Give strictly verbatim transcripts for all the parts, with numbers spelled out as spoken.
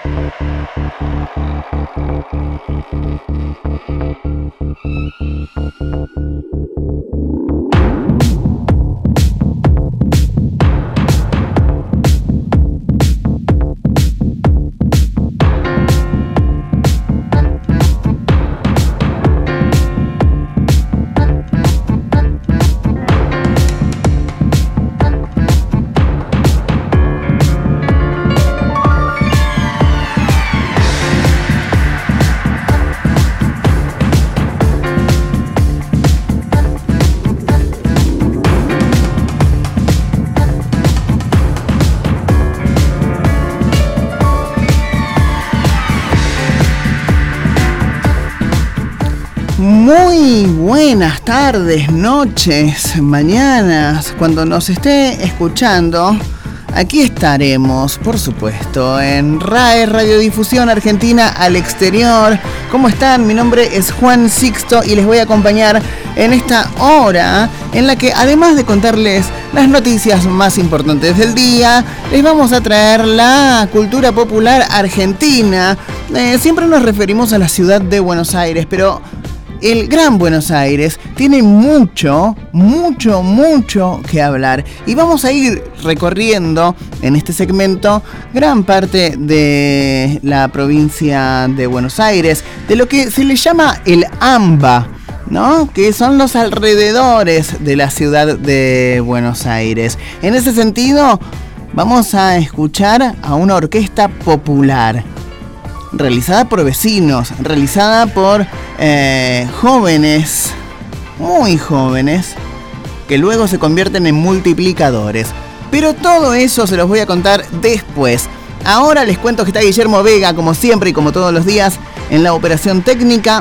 Muy buenas tardes, noches, mañanas, cuando nos esté escuchando. Aquí estaremos, por supuesto, en R A E, Radiodifusión Argentina al Exterior. ¿Cómo están? Mi nombre es Juan Sixto y les voy a acompañar en esta hora en la que, además de contarles las noticias más importantes del día, les vamos a traer la cultura popular argentina. Eh, siempre nos referimos a la ciudad de Buenos Aires, pero el Gran Buenos Aires tiene mucho, mucho, mucho que hablar. Y vamos a ir recorriendo en este segmento gran parte de la provincia de Buenos Aires, de lo que se le llama el AMBA, ¿no? Que son los alrededores de la ciudad de Buenos Aires. En ese sentido, vamos a escuchar a una orquesta popular, realizada por vecinos, realizada por eh, jóvenes, muy jóvenes, que luego se convierten en multiplicadores. Pero todo eso se los voy a contar después. Ahora les cuento que está Guillermo Vega, como siempre y como todos los días, en la operación técnica.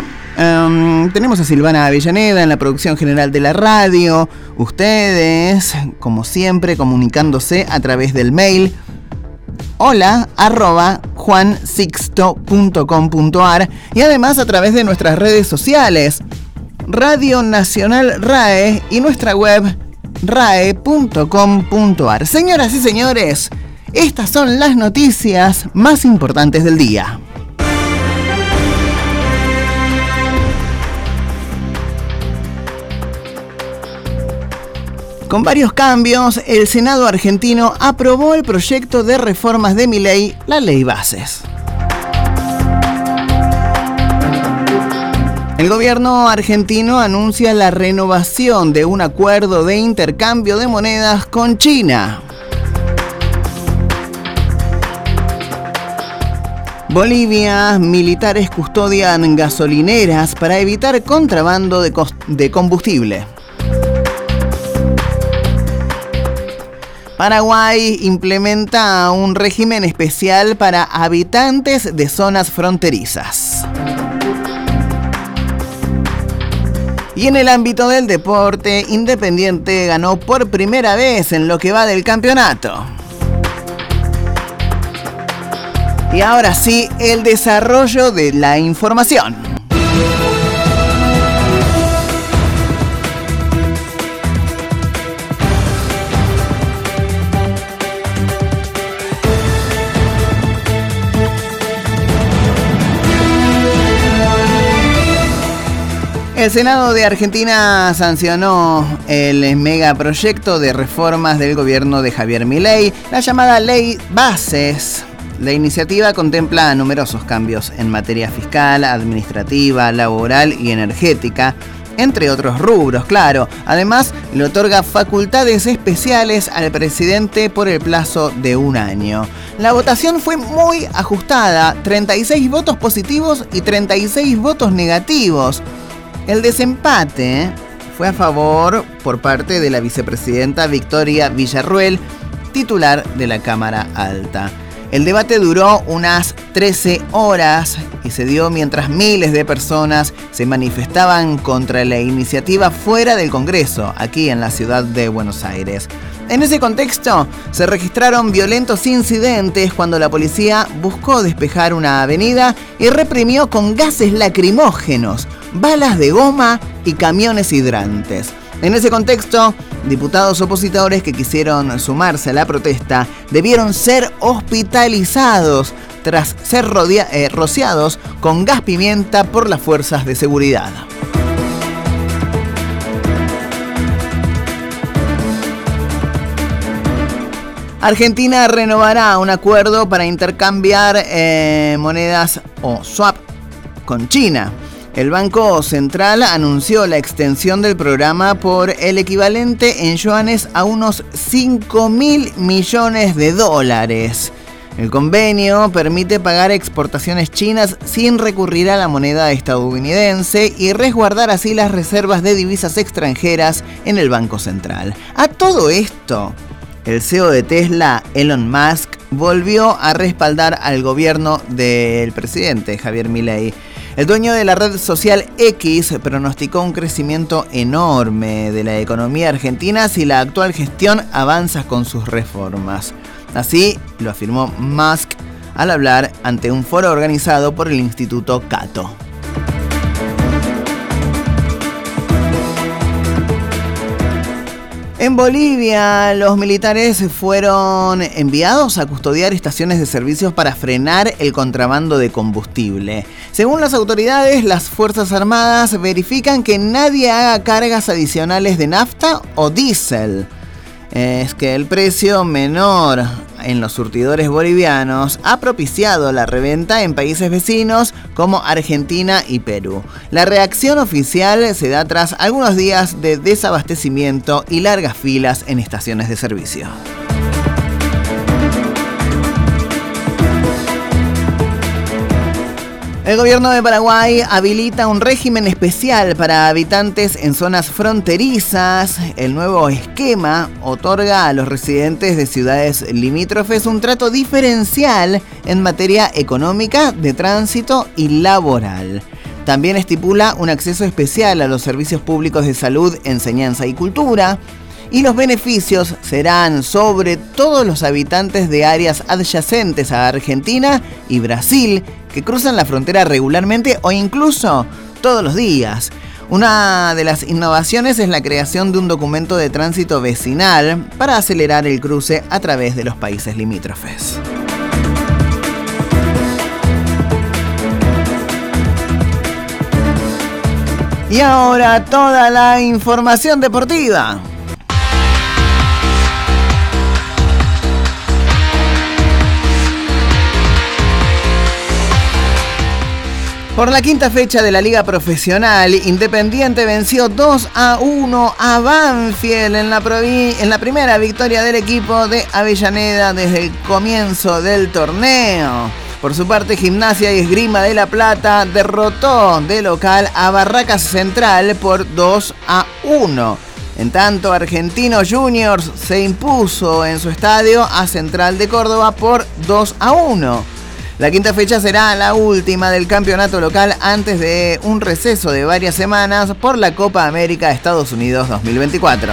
Um, tenemos a Silvana Avellaneda en la producción general de la radio. Ustedes, como siempre, comunicándose a través del mail hola arroba juansixto punto com punto ar y además a través de nuestras redes sociales, Radio Nacional R A E y nuestra web rae punto com punto ar. Señoras y señores, estas son las noticias más importantes del día. Con varios cambios, el Senado argentino aprobó el proyecto de reformas de Milei, la Ley Bases. El gobierno argentino anuncia la renovación de un acuerdo de intercambio de monedas con China. Bolivia, militares custodian gasolineras para evitar contrabando de, cost- de combustible. Paraguay implementa un régimen especial para habitantes de zonas fronterizas. Y en el ámbito del deporte, Independiente ganó por primera vez en lo que va del campeonato. Y ahora sí, el desarrollo de la información. El Senado de Argentina sancionó el megaproyecto de reformas del gobierno de Javier Milei, la llamada Ley Bases. La iniciativa contempla numerosos cambios en materia fiscal, administrativa, laboral y energética, entre otros rubros, claro. Además, le otorga facultades especiales al presidente por el plazo de un año. La votación fue muy ajustada, treinta y seis votos positivos y treinta y seis votos negativos. El desempate fue a favor por parte de la vicepresidenta Victoria Villarruel, titular de la Cámara Alta. El debate duró unas trece horas y se dio mientras miles de personas se manifestaban contra la iniciativa fuera del Congreso, aquí en la ciudad de Buenos Aires. En ese contexto, se registraron violentos incidentes cuando la policía buscó despejar una avenida y reprimió con gases lacrimógenos, balas de goma y camiones hidrantes. En ese contexto, diputados opositores que quisieron sumarse a la protesta debieron ser hospitalizados tras ser rodea, eh, rociados con gas pimienta por las fuerzas de seguridad. Argentina renovará un acuerdo para intercambiar eh, monedas o swap con China. El Banco Central anunció la extensión del programa por el equivalente en yuanes a unos cinco mil millones de dólares. El convenio permite pagar exportaciones chinas sin recurrir a la moneda estadounidense y resguardar así las reservas de divisas extranjeras en el Banco Central. A todo esto, el C E O de Tesla, Elon Musk, volvió a respaldar al gobierno del presidente Javier Milei. El dueño de la red social X pronosticó un crecimiento enorme de la economía argentina si la actual gestión avanza con sus reformas. Así lo afirmó Musk al hablar ante un foro organizado por el Instituto Cato. En Bolivia, los militares fueron enviados a custodiar estaciones de servicios para frenar el contrabando de combustible. Según las autoridades, las Fuerzas Armadas verifican que nadie haga cargas adicionales de nafta o diésel. Es que el precio menor en los surtidores bolivianos ha propiciado la reventa en países vecinos como Argentina y Perú. La reacción oficial se da tras algunos días de desabastecimiento y largas filas en estaciones de servicio. El gobierno de Paraguay habilita un régimen especial para habitantes en zonas fronterizas. El nuevo esquema otorga a los residentes de ciudades limítrofes un trato diferencial en materia económica, de tránsito y laboral. También estipula un acceso especial a los servicios públicos de salud, enseñanza y cultura. Y los beneficios serán sobre todos los habitantes de áreas adyacentes a Argentina y Brasil que cruzan la frontera regularmente o incluso todos los días. Una de las innovaciones es la creación de un documento de tránsito vecinal para acelerar el cruce a través de los países limítrofes. Y ahora toda la información deportiva. Por la quinta fecha de la Liga Profesional, Independiente venció dos a uno a Banfield en la, provi- en la primera victoria del equipo de Avellaneda desde el comienzo del torneo. Por su parte, Gimnasia y Esgrima de La Plata derrotó de local a Barracas Central por dos a uno. En tanto, Argentino Juniors se impuso en su estadio a Central de Córdoba por dos a uno. La quinta fecha será la última del campeonato local antes de un receso de varias semanas por la Copa América Estados Unidos dos mil veinticuatro.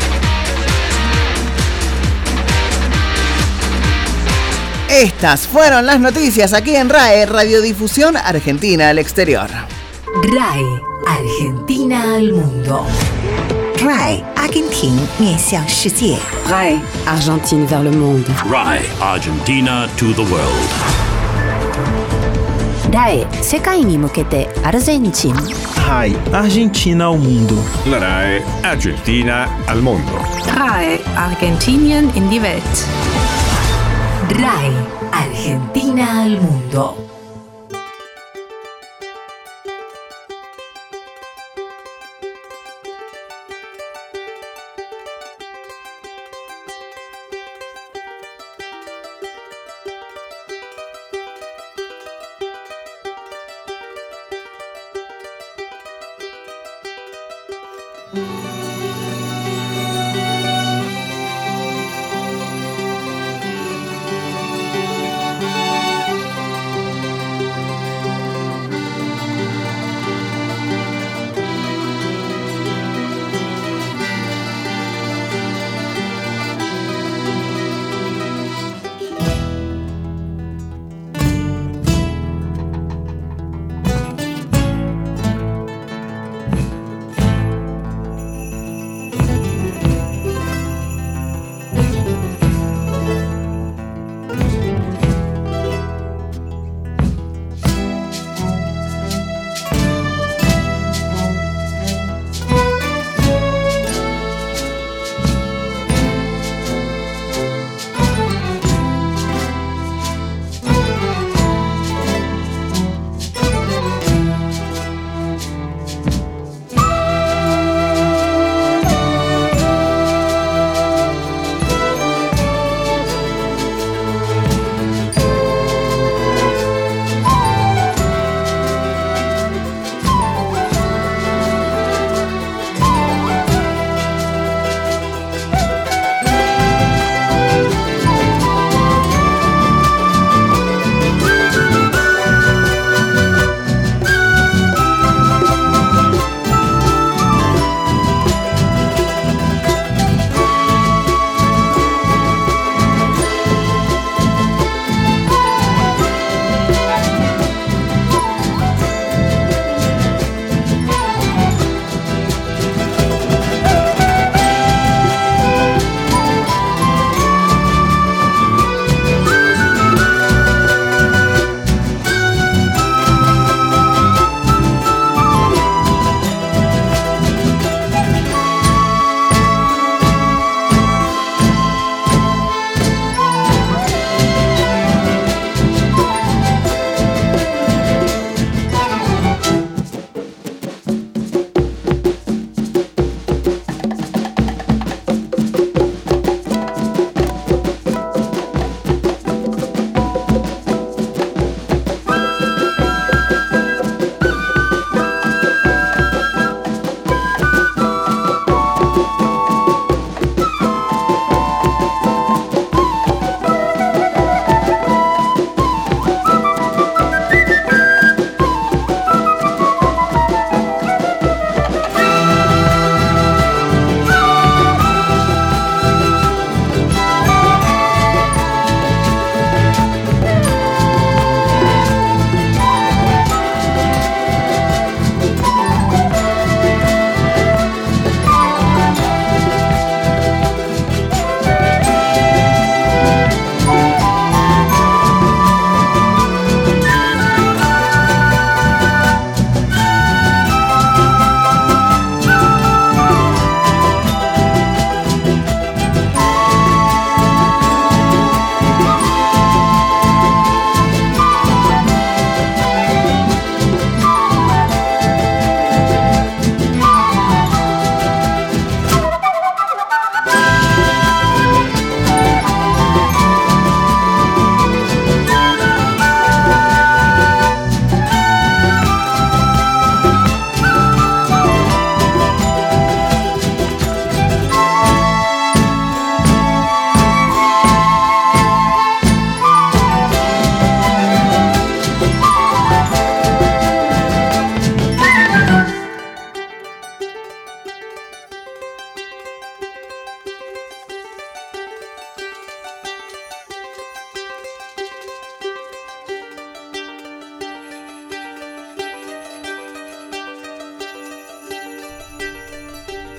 Estas fueron las noticias aquí en R A E, Radiodifusión Argentina al Exterior. R A E, Argentina al mundo. R A E, Argentina 面向世界. R A E, Argentine vers le monde. R A E, Argentina to the world. R A E, 世界に向けてアルゼンチン。 R A E, Argentina ao mundo. La R A E, Argentina al mundo. R A E, Argentinien in die Welt. R A E, Argentina al mundo.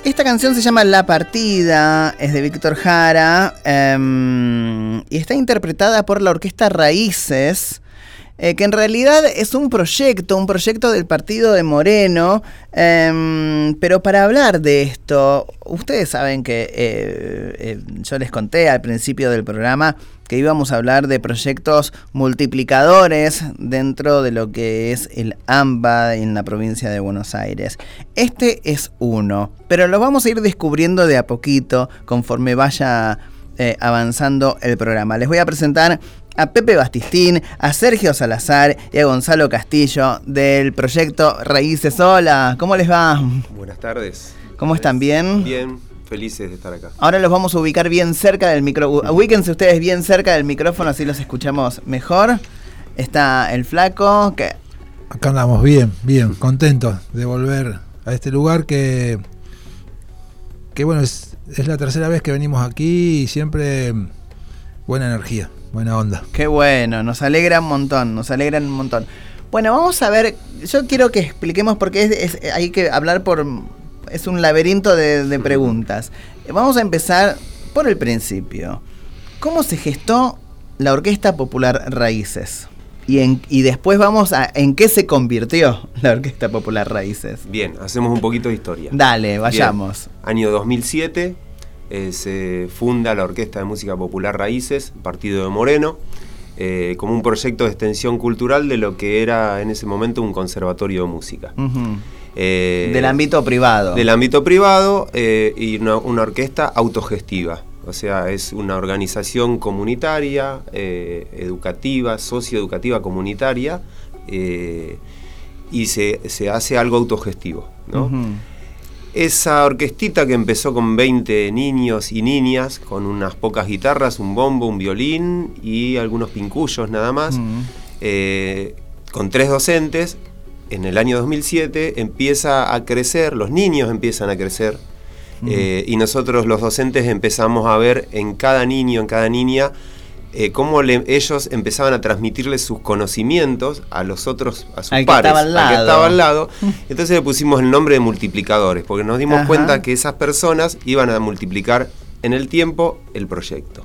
Esta canción se llama La Partida, es de Víctor Jara um, y está interpretada por la Orquesta Raíces, eh, que en realidad es un proyecto, un proyecto del partido de Moreno, um, pero para hablar de esto, ustedes saben que eh, eh, yo les conté al principio del programa que íbamos a hablar de proyectos multiplicadores dentro de lo que es el AMBA en la provincia de Buenos Aires. Este es uno, pero lo vamos a ir descubriendo de a poquito conforme vaya eh, avanzando el programa. Les voy a presentar a Pepe Bastistín, a Sergio Salazar y a Gonzalo Castillo del proyecto Raíces. Hola, ¿cómo les va? Buenas tardes. ¿Cómo están? ¿Bien? Bien, felices de estar acá. Ahora los vamos a ubicar bien cerca del micrófono. Ubíquense ustedes bien cerca del micrófono, así los escuchamos mejor. Está el flaco. que Acá andamos bien, bien, contentos de volver a este lugar que, que bueno, es, es la tercera vez que venimos aquí y siempre buena energía, buena onda. Qué bueno, nos alegra un montón, nos alegra un montón. Bueno, vamos a ver, yo quiero que expliquemos porque es, es, hay que hablar por... Es un laberinto de, de preguntas. Vamos a empezar por el principio. ¿Cómo se gestó la Orquesta Popular Raíces? Y, en, y después vamos a en qué se convirtió la Orquesta Popular Raíces. Bien, hacemos un poquito de historia. Dale, vayamos. Bien. Año dos mil siete eh, se funda la Orquesta de Música Popular Raíces, Partido de Moreno, eh, como un proyecto de extensión cultural de lo que era en ese momento un conservatorio de música. Uh-huh. Eh, del ámbito privado. Del ámbito privado eh, y una, una orquesta autogestiva. O sea, es una organización comunitaria, eh, educativa, socioeducativa comunitaria, eh, y se, se hace algo autogestivo, ¿no? Uh-huh. Esa orquestita que empezó con veinte niños y niñas, con unas pocas guitarras, un bombo, un violín y algunos pincuyos nada más, uh-huh. eh, con tres docentes. En el año dos mil siete empieza a crecer, los niños empiezan a crecer, uh-huh. eh, y nosotros los docentes empezamos a ver en cada niño, en cada niña, eh, cómo le, ellos empezaban a transmitirles sus conocimientos a los otros, a sus al pares, que al que estaba al lado. Entonces le pusimos el nombre de multiplicadores, porque nos dimos Ajá. cuenta que esas personas iban a multiplicar en el tiempo el proyecto.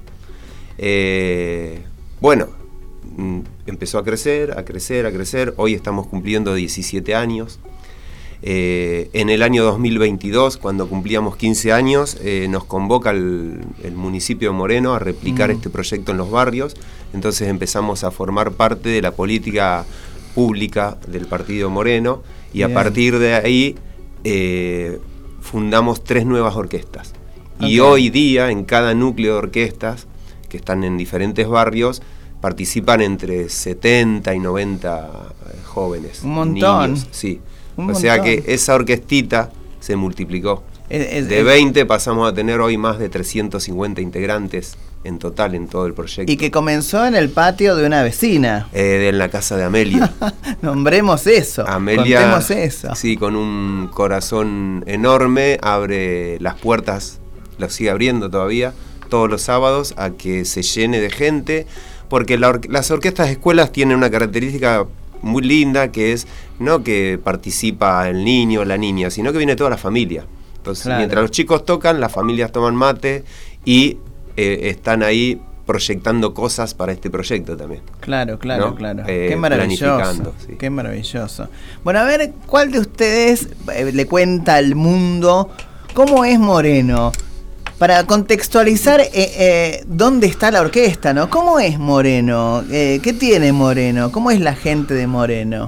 Eh, bueno, empezó a crecer, a crecer, a crecer. Hoy estamos cumpliendo diecisiete años. Eh, en el año dos mil veintidós, cuando cumplíamos quince años, eh, nos convoca el, el municipio de Moreno a replicar mm. este proyecto en los barrios. Entonces empezamos a formar parte de la política pública del Partido Moreno y Bien. A partir de ahí eh, fundamos tres nuevas orquestas. Okay. Y hoy día en cada núcleo de orquestas que están en diferentes barrios participan entre setenta y noventa jóvenes. Un montón. Niños, sí. Un o montón. sea que esa orquestita se multiplicó. Es, es, de veinte pasamos a tener hoy más de trescientos cincuenta integrantes en total en todo el proyecto. Y que comenzó en el patio de una vecina. Eh, en la casa de Amelia. Nombremos eso. Amelia, contemos eso. Sí, con un corazón enorme, abre las puertas, las sigue abriendo todavía, todos los sábados, a que se llene de gente. Porque la or- las orquestas de escuelas tienen una característica muy linda, que es no que participa el niño o la niña, sino que viene toda la familia. Entonces, claro. mientras los chicos tocan, las familias toman mate y eh, están ahí proyectando cosas para este proyecto también. Claro, claro, ¿no? claro. Eh, qué maravilloso. Sí. Qué maravilloso. Bueno, a ver, ¿cuál de ustedes eh, le cuenta al mundo cómo es Moreno? Para contextualizar eh, eh, dónde está la orquesta, ¿no? ¿Cómo es Moreno? Eh, ¿Qué tiene Moreno? ¿Cómo es la gente de Moreno?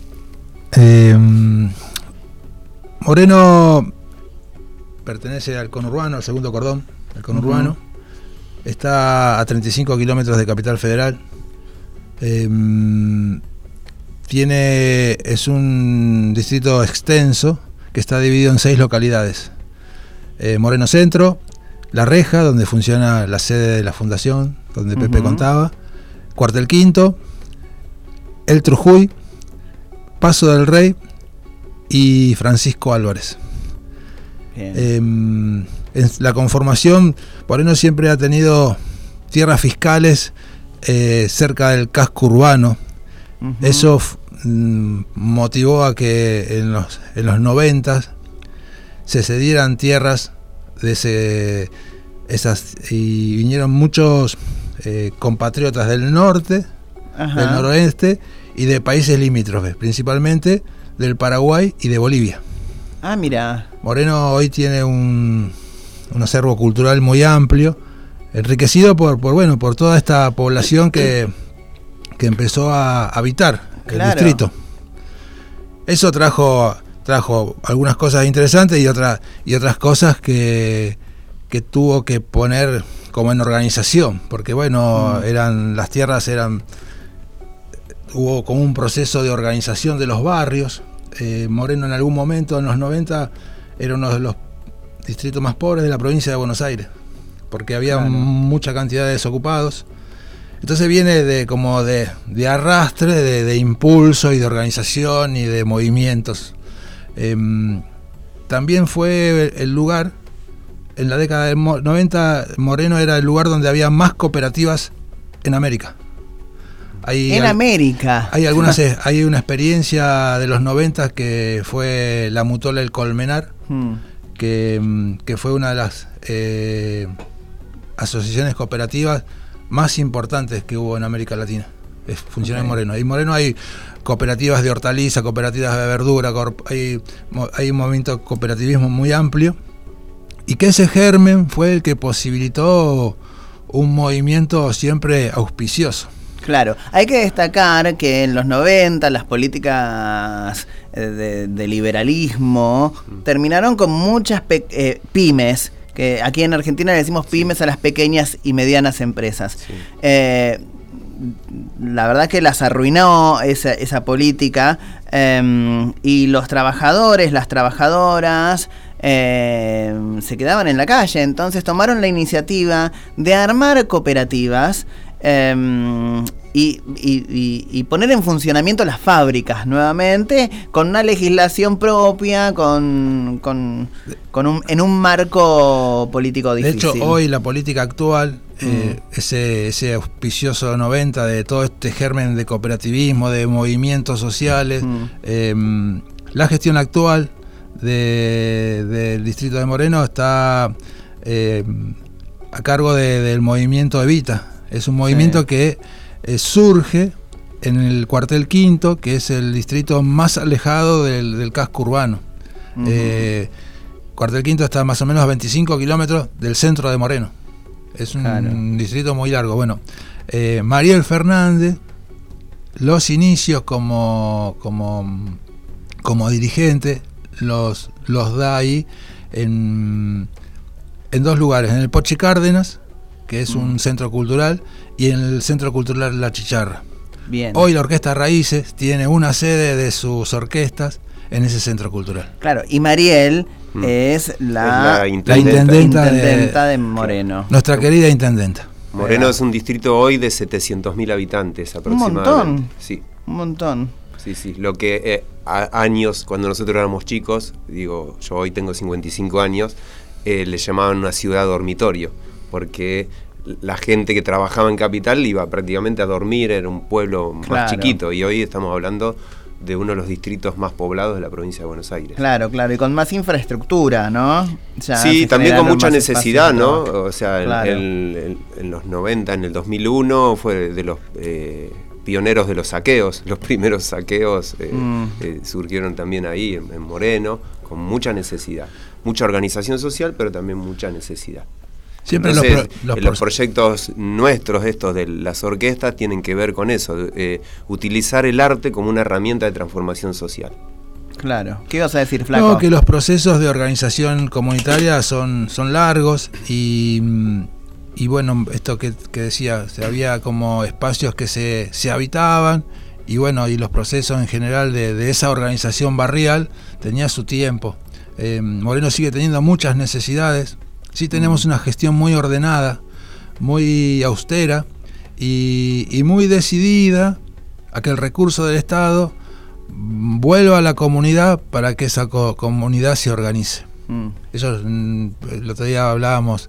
Eh, Moreno pertenece al conurbano, al segundo cordón del conurbano. Uh-huh. Está a treinta y cinco kilómetros de Capital Federal. Eh, tiene, es un distrito extenso que está dividido en seis localidades. Eh, Moreno Centro, La Reja, donde funciona la sede de la fundación, donde Pepe uh-huh. contaba, Cuartel Quinto, El Trujuy, Paso del Rey y Francisco Álvarez. Eh, en la conformación, Moreno siempre ha tenido tierras fiscales eh, cerca del casco urbano. Uh-huh. Eso mm, motivó a que en los, en los noventas se cedieran tierras de ese, esas, y vinieron muchos eh, compatriotas del norte, Ajá. del noroeste y de países limítrofes, principalmente del Paraguay y de Bolivia. Ah, mira. Moreno hoy tiene un, un acervo cultural muy amplio, enriquecido por, por bueno, por toda esta población que, que empezó a habitar claro. el distrito. Eso trajo, trajo algunas cosas interesantes y otras, y otras cosas que, que tuvo que poner como en organización, porque bueno, mm. eran, las tierras eran, hubo como un proceso de organización de los barrios. Eh, Moreno en algún momento, en los noventa, era uno de los distritos más pobres de la provincia de Buenos Aires, porque había claro. mucha cantidad de desocupados. Entonces viene de como de, de arrastre, de, de impulso y de organización y de movimientos. Eh, también fue el lugar, en la década del noventa, Moreno era el lugar donde había más cooperativas en América. Hay, en América. Hay algunas, hay una experiencia de los noventa que fue la Mutola El Colmenar, hmm. que, que fue una de las eh, asociaciones cooperativas más importantes que hubo en América Latina. Es, funciona okay. en Moreno. En Moreno hay cooperativas de hortaliza, cooperativas de verdura, hay, hay un movimiento de cooperativismo muy amplio, y que ese germen fue el que posibilitó un movimiento siempre auspicioso. Claro, hay que destacar que en los noventa las políticas de, de liberalismo terminaron con muchas pe- eh, pymes, que aquí en Argentina le decimos pymes sí. a las pequeñas y medianas empresas. Sí. Eh, la verdad que las arruinó esa, esa política, eh, y los trabajadores, las trabajadoras eh, se quedaban en la calle. Entonces tomaron la iniciativa de armar cooperativas Um, y, y, y, y poner en funcionamiento las fábricas nuevamente, con una legislación propia, con, con, con un, en un marco político difícil. De hecho, hoy la política actual, mm. eh, ese, ese auspicioso noventa de todo este germen de cooperativismo, de movimientos sociales, mm. eh, la gestión actual de, del distrito de Moreno está eh, a cargo de, del movimiento Evita. Es un movimiento sí. que eh, surge en el Cuartel Quinto, que es el distrito más alejado del, del casco urbano. Uh-huh. Eh, Cuartel Quinto está más o menos a veinticinco kilómetros del centro de Moreno. Es un claro. distrito muy largo. Bueno, eh, Mariel Fernández, los inicios como, como, como dirigente, los, los da ahí en, en dos lugares, en el Pochi Cárdenas, que es un mm. centro cultural, y en el Centro Cultural La Chicharra. Bien. Hoy la Orquesta Raíces tiene una sede de sus orquestas en ese centro cultural. Claro, y Mariel mm. es la, es la intendenta, la intendenta, intendenta de, de Moreno. Nuestra querida intendenta. Moreno es un distrito hoy de setecientos mil habitantes aproximadamente. Un montón. Sí. Un montón. Sí, sí. Lo que eh, a años, cuando nosotros éramos chicos, digo, yo hoy tengo cincuenta y cinco años, eh, le llamaban una ciudad dormitorio, porque la gente que trabajaba en Capital iba prácticamente a dormir, era un pueblo claro. más chiquito, y hoy estamos hablando de uno de los distritos más poblados de la provincia de Buenos Aires. Claro, claro, y con más infraestructura, ¿no? Ya sí, también con mucha necesidad, ¿no? O sea, claro. en, en, en los noventa, en el dos mil uno, fue de los eh, pioneros de los saqueos, los primeros saqueos eh, mm. eh, surgieron también ahí, en, en Moreno, con mucha necesidad. Mucha organización social, pero también mucha necesidad. Siempre Entonces, los, pro, los, los proyectos nuestros, estos de las orquestas, tienen que ver con eso, eh, utilizar el arte como una herramienta de transformación social. Claro. ¿Qué ibas a decir, Flaco? No, que los procesos de organización comunitaria son, son largos y, y bueno, esto que, que decía, había como espacios que se, se habitaban y bueno, y los procesos en general de, de esa organización barrial tenía su tiempo. Eh, Moreno sigue teniendo muchas necesidades. Sí tenemos una gestión muy ordenada, muy austera y, y muy decidida a que el recurso del Estado vuelva a la comunidad para que esa co- comunidad se organice. Mm. Eso, el otro día hablábamos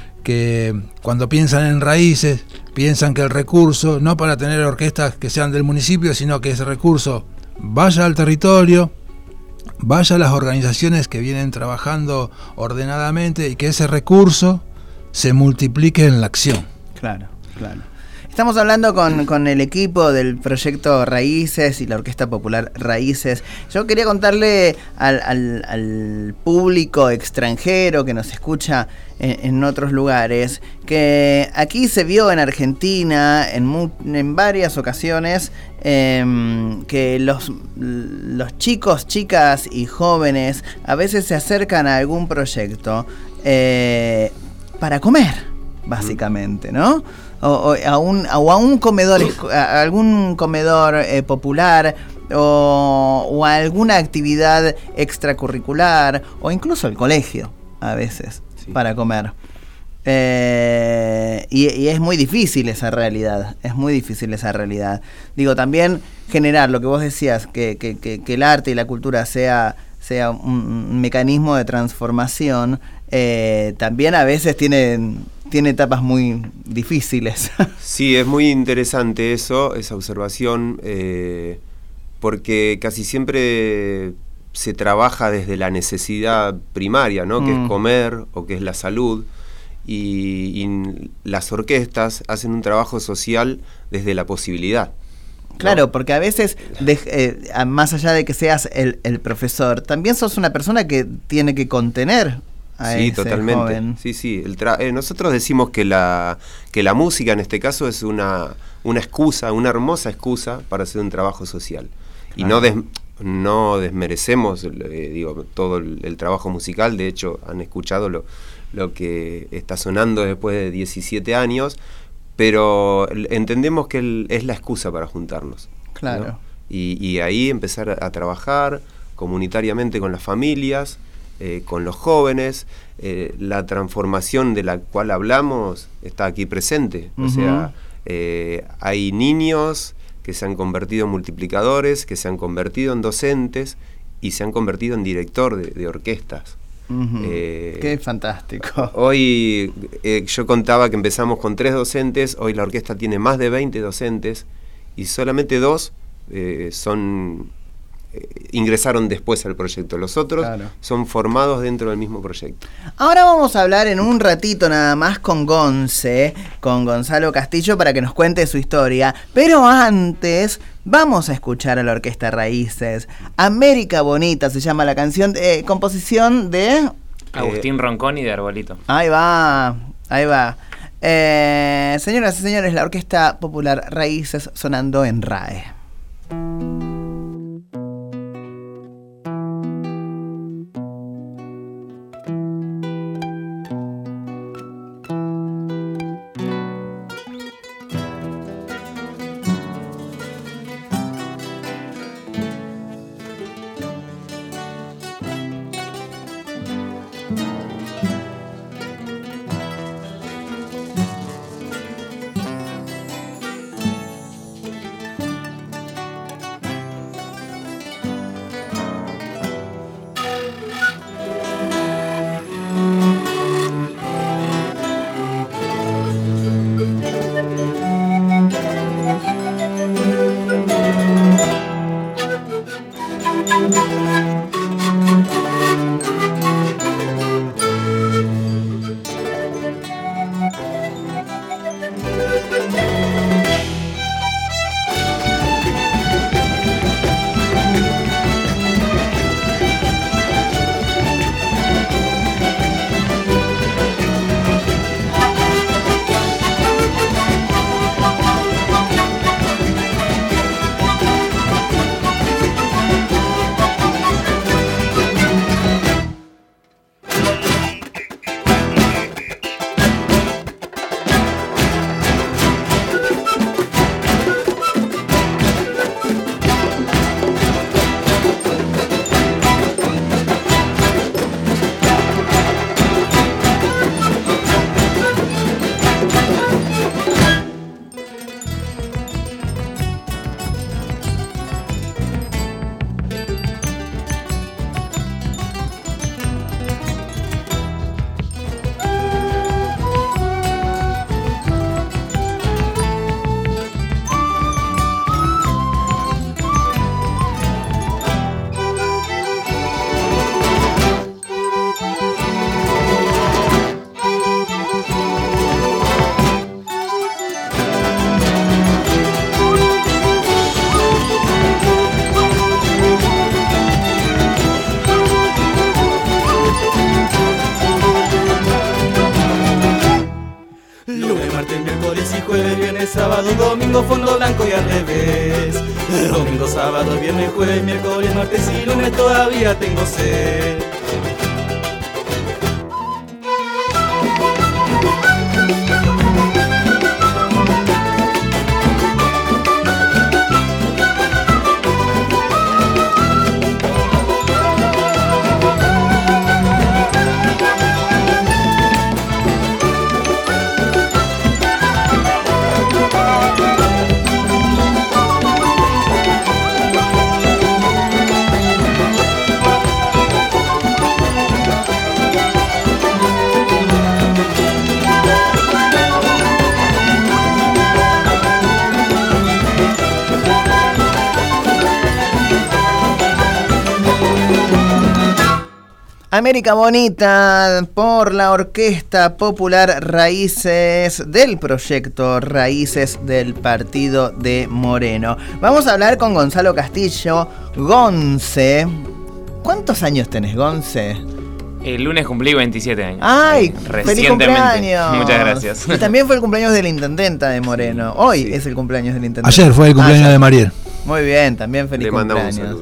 que cuando piensan en raíces, piensan que el recurso, no para tener orquestas que sean del municipio, sino que ese recurso vaya al territorio, vaya a las organizaciones que vienen trabajando ordenadamente y que ese recurso se multiplique en la acción. Claro, claro. Estamos hablando con, con el equipo del proyecto Raíces y la Orquesta Popular Raíces. Yo quería contarle al, al, al público extranjero que nos escucha en, en otros lugares que aquí se vio en Argentina en, mu- en varias ocasiones eh, que los, los chicos, chicas y jóvenes a veces se acercan a algún proyecto eh, para comer, básicamente, ¿no? O, o, a un, o a un comedor, a algún comedor eh, popular, o, o a alguna actividad extracurricular, o incluso al colegio, a veces, sí, para comer. Eh, y, y es muy difícil esa realidad, es muy difícil esa realidad. Digo, también generar lo que vos decías, que, que, que, que el arte y la cultura sea, sea un, un mecanismo de transformación, eh, también a veces tienen... tiene etapas muy difíciles. Sí, es muy interesante eso, esa observación, eh, porque casi siempre se trabaja desde la necesidad primaria, ¿no? Mm. Que es comer o que es la salud, y, y las orquestas hacen un trabajo social desde la posibilidad. Claro, ¿no? Porque a veces, de, eh, más allá de que seas el, el profesor, también sos una persona que tiene que contener a sí, ese totalmente. Joven. Sí, sí. El tra- eh, nosotros decimos que la que la música en este caso es una una excusa, una hermosa excusa para hacer un trabajo social. Claro. Y no des, no desmerecemos, eh, digo, todo el, el trabajo musical. De hecho, han escuchado lo lo que está sonando después de diecisiete años, pero entendemos que el, es la excusa para juntarnos. Claro. ¿no? Y, y ahí empezar a, a trabajar comunitariamente con las familias. Eh, con los jóvenes, eh, la transformación de la cual hablamos está aquí presente. Uh-huh. O sea, eh, hay niños que se han convertido en multiplicadores, que se han convertido en docentes y se han convertido en director de, de orquestas. Uh-huh. Eh, Qué fantástico. Hoy eh, yo contaba que empezamos con tres docentes, hoy la orquesta tiene más de veinte docentes y solamente dos eh, son... ingresaron después al proyecto. Los otros claro. son formados dentro del mismo proyecto. Ahora vamos a hablar en un ratito nada más con Gonce, con Gonzalo Castillo, para que nos cuente su historia. Pero antes vamos a escuchar a la Orquesta Raíces. América Bonita se llama la canción, de eh, composición de... Agustín eh, Ronconi de Arbolito. Ahí va, ahí va. Eh, señoras y señores, la Orquesta Popular Raíces sonando en R A E. Domingo, sábado, viernes, jueves, miércoles, martes y lunes todavía tengo sed. América Bonita por la Orquesta Popular Raíces del proyecto Raíces del Partido de Moreno. Vamos a hablar con Gonzalo Castillo, Gonce. ¿Cuántos años tenés, Gonce? El lunes cumplí veintisiete años. ¡Ay! ¡Feliz cumpleaños! Muchas gracias. Y también fue el cumpleaños de la intendenta de Moreno. Hoy sí. Es el cumpleaños del intendente. Ayer fue el cumpleaños ah, de Mariel. Muy bien, también feliz Le cumpleaños.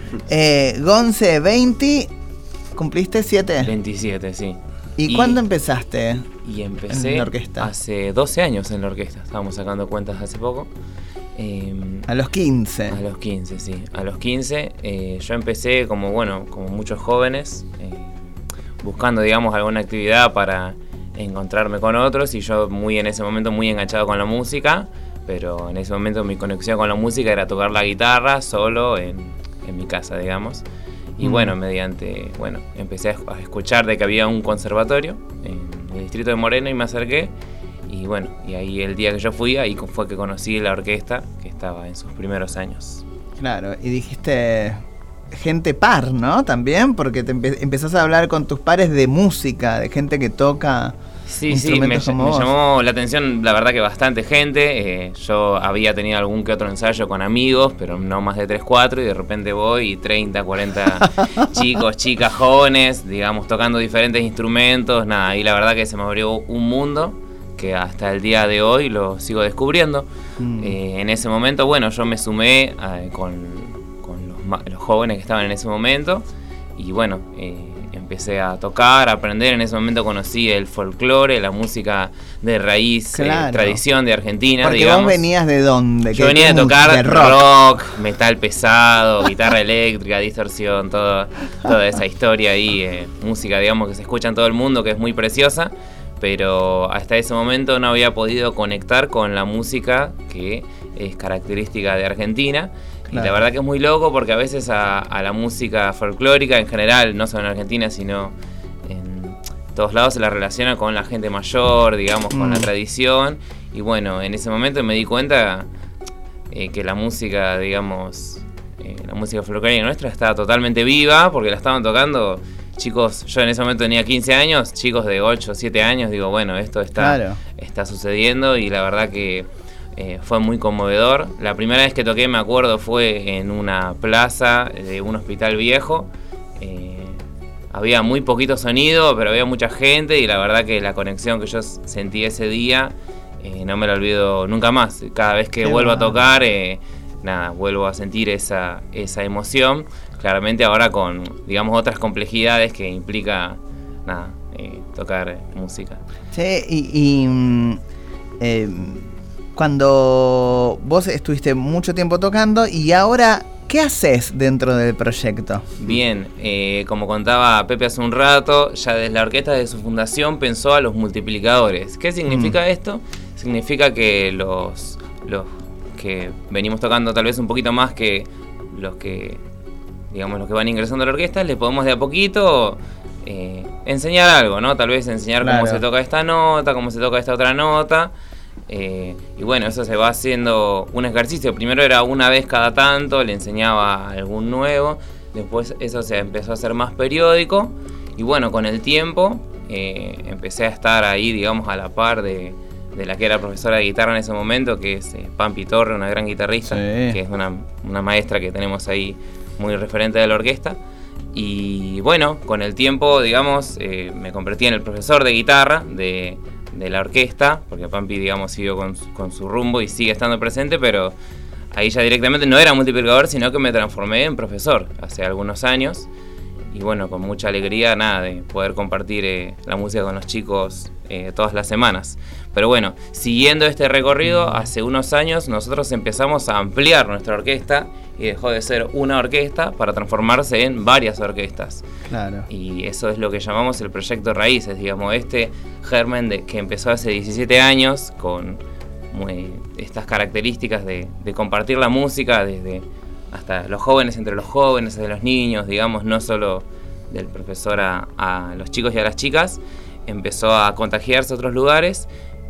Eh, Gonce, veinte... ¿Cumpliste siete? veintisiete, sí. ¿Y, ¿Y cuándo empezaste? Y empecé en la orquesta hace doce años en la orquesta. Estábamos sacando cuentas hace poco. Eh, a los quince. A los quince, sí. A los quince eh, yo empecé como, bueno, como muchos jóvenes, eh, buscando, digamos, alguna actividad para encontrarme con otros. Y yo muy en ese momento muy enganchado con la música. Pero en ese momento mi conexión con la música era tocar la guitarra solo en, en mi casa, digamos. Y bueno, mediante, bueno, empecé a escuchar de que había un conservatorio en el distrito de Moreno y me acerqué. Y bueno, y ahí el día que yo fui, ahí fue que conocí la orquesta, que estaba en sus primeros años. Claro, y dijiste gente par, ¿no? También, porque te empe- empezás a hablar con tus pares de música, de gente que toca... Sí, sí, me, me llamó la atención, la verdad que bastante gente. Eh, yo había tenido algún que otro ensayo con amigos, pero no más de tres, cuatro, y de repente voy y treinta, cuarenta chicos, chicas, jóvenes, digamos, tocando diferentes instrumentos. Nada, y la verdad que se me abrió un mundo que hasta el día de hoy lo sigo descubriendo. Mm. Eh, en ese momento, bueno, yo me sumé eh, con, con los, los jóvenes que estaban en ese momento, y bueno... Eh, empecé a tocar, a aprender. En ese momento conocí el folclore, la música de raíz, claro. eh, tradición de Argentina. Porque digamos. Vos venías de dónde? Yo venía de tocar de rock. rock, metal pesado, guitarra eléctrica, distorsión, todo, toda esa historia ahí, eh, música, digamos, que se escucha en todo el mundo, que es muy preciosa. Pero hasta ese momento no había podido conectar con la música que es característica de Argentina. Claro. Y la verdad que es muy loco porque a veces a, a la música folclórica en general, no solo en Argentina, sino en todos lados se la relaciona con la gente mayor, digamos, mm. con la tradición. Y bueno, en ese momento me di cuenta eh, que la música, digamos, eh, la música folclórica nuestra estaba totalmente viva porque la estaban tocando chicos. Yo en ese momento tenía quince años, chicos de ocho, siete años. Digo, bueno, esto está, claro. está sucediendo y la verdad que... Eh, fue muy conmovedor. La primera vez que toqué, me acuerdo, fue en una plaza de un hospital viejo. Eh, había muy poquito sonido, pero había mucha gente y la verdad que la conexión que yo sentí ese día eh, no me la olvido nunca más. Cada vez que Qué vuelvo bueno. a tocar, eh, nada, vuelvo a sentir esa, esa emoción. Claramente ahora con, digamos, otras complejidades que implica, nada, eh, tocar música. Sí, y... y eh, cuando vos estuviste mucho tiempo tocando y ahora, ¿qué haces dentro del proyecto? Bien, eh, como contaba Pepe hace un rato, ya desde la orquesta de su fundación pensó a los multiplicadores. ¿Qué significa mm. esto? Significa que los, los que venimos tocando tal vez un poquito más que los que, digamos, los que van ingresando a la orquesta, les podemos de a poquito eh, enseñar algo, ¿no? Tal vez enseñar claro. cómo se toca esta nota, cómo se toca esta otra nota. Eh, y bueno, eso se va haciendo un ejercicio. Primero era una vez cada tanto, le enseñaba algún nuevo. Después eso se empezó a hacer más periódico. Y bueno, con el tiempo eh, empecé a estar ahí, digamos, a la par de, de la que era profesora de guitarra en ese momento, que es eh, Pampi Torre, una gran guitarrista, sí. que es una, una maestra que tenemos ahí muy referente de la orquesta. Y bueno, con el tiempo, digamos, eh, me convertí en el profesor de guitarra de... de la orquesta, porque Pampi, digamos, siguió con, con su rumbo y sigue estando presente, pero ahí ya directamente no era multiplicador, sino que me transformé en profesor hace algunos años. Y bueno, con mucha alegría, nada, de poder compartir eh, la música con los chicos eh, todas las semanas. Pero bueno, siguiendo este recorrido, hace unos años nosotros empezamos a ampliar nuestra orquesta y dejó de ser una orquesta para transformarse en varias orquestas. Claro. Y eso es lo que llamamos el proyecto Raíces, digamos, este germen de, que empezó hace diecisiete años con muy, estas características de, de compartir la música desde hasta los jóvenes entre los jóvenes, de los niños, digamos, no solo del profesor a, a los chicos y a las chicas. Empezó a contagiarse a otros lugares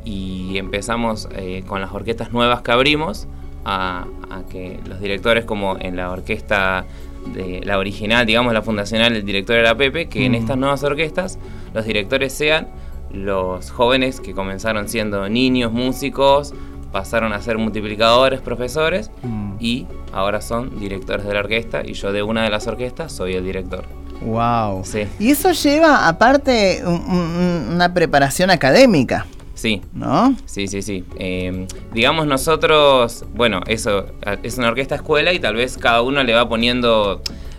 y empezamos eh, con las orquestas nuevas que abrimos a, a que los directores, como en la orquesta de la original, digamos, la fundacional, el director era Pepe, que mm. en estas nuevas orquestas los directores sean los jóvenes que comenzaron siendo niños, músicos, pasaron a ser multiplicadores, profesores, mm. y ahora son directores de la orquesta, y yo de una de las orquestas soy el director. Wow. Sí. Y eso lleva, aparte, un, un, una preparación académica. Sí. ¿No? Sí, sí, sí. Eh, digamos nosotros, bueno, eso es una orquesta escuela y tal vez cada uno le va poniendo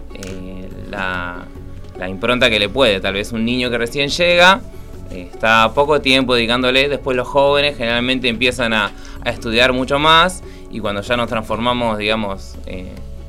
eh, la, la impronta que le puede. Tal vez un niño que recién llega eh, está poco tiempo dedicándole, después los jóvenes generalmente empiezan a, a estudiar mucho más, y cuando ya nos transformamos, digamos, eh,